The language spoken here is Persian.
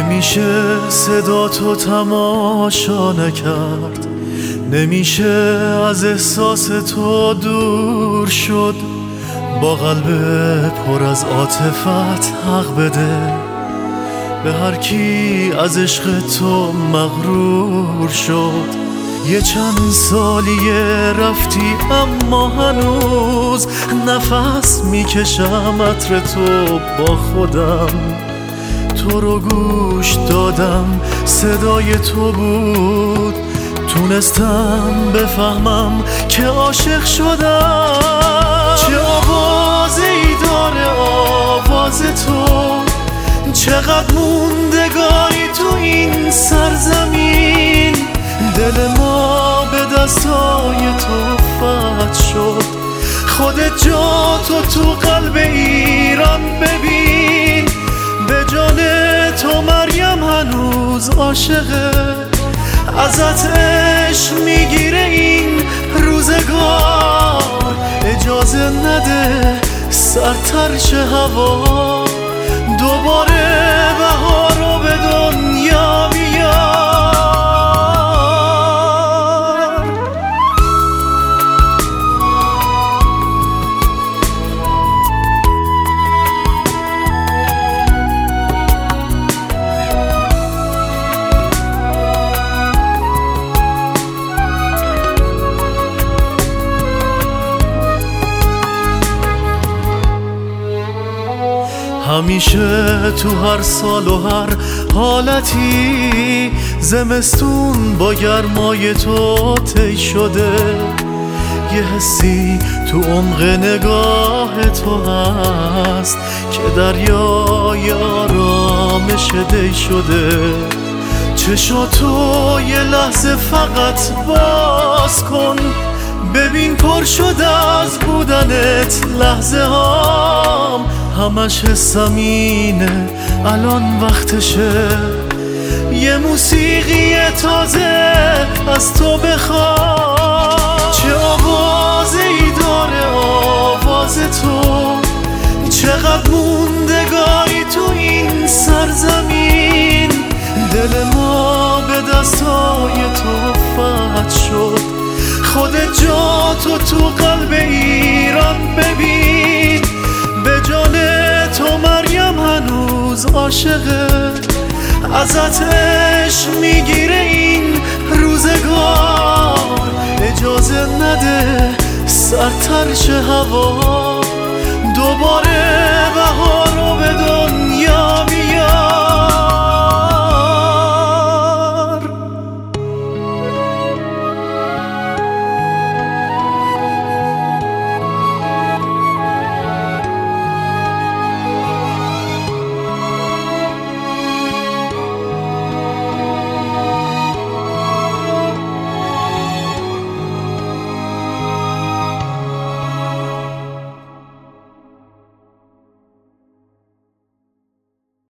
نمیشه صدا تو تماشا نکرد، نمیشه از احساس تو دور شد. با قلب پر از عاطفت حق بده به هر کی از عشق تو مغرور شد. یه چند سالیه رفتی اما هنوز نفس میکشم عطر تو با خودم. تو رو گوش دادم صدای تو بود، تونستم بفهمم که عاشق شدم. چه آوازه‌ای داره آواز تو، چقدر موندگاری تو این سرزمین. دل ما به دستای تو فتح شد، خودت جا تو قلب ایران ببین. به جان تو مریم هنوز عاشقه، ازت عشق میگیره این روزگار. اجازه نده سرتر شه هوا، دوباره بهار رو به دنیا بیار. همیشه تو هر سال و هر حالتی زمستون با گرمای تو طی شده. یه حسی تو عمق نگاه تو هست که دریای آرامش دی شده. چشاتو یه لحظه فقط باز کن، ببین پر شده از بودنت لحظه هام. همش حسم اینه الان وقتشه، یه موسیقی تازه از تو بخوام. چه آوازه‌ای داره آواز تو، چقدر موندگاری تو این سرزمین. دل ما به دستای تو فتح شد، خودت جا تو قلب ایران ببین. به جان تو مریم هنوز عاشقه، ازت عشق میگیره این روزگار. اجازه نده سرتر شه هوا، دوباره